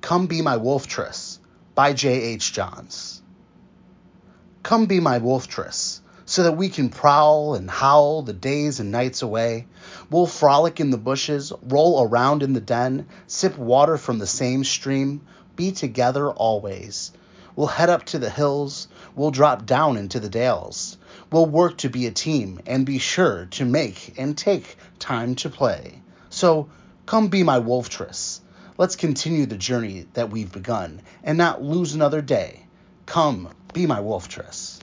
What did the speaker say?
Come Be My Wolftress by J.H. Johns. Come be my wolftress, so that we can prowl and howl the days and nights away. We'll frolic in the bushes, roll around in the den, sip water from the same stream, be together always. We'll head up to the hills, we'll drop down into the dales. We'll work to be a team and be sure to make and take time to play. So come be my wolftress. Let's continue the journey that we've begun and not lose another day. Come be my wolftress.